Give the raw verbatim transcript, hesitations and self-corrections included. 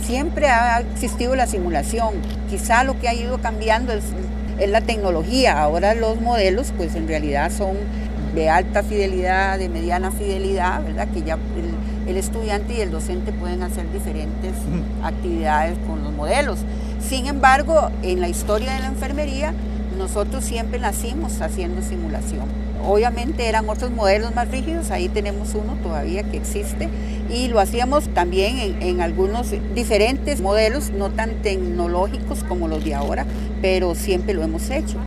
siempre ha existido la simulación. Quizá lo que ha ido cambiando es, es la tecnología. Ahora los modelos pues en realidad son de alta fidelidad, de mediana fidelidad, ¿verdad? Que ya el, el estudiante y el docente pueden hacer diferentes actividades con los modelos. Sin embargo, en la historia de la enfermería, nosotros siempre nacimos haciendo simulación. Obviamente eran otros modelos más rígidos, ahí tenemos uno todavía que existe, y lo hacíamos también en, en algunos diferentes modelos, no tan tecnológicos como los de ahora, pero siempre lo hemos hecho.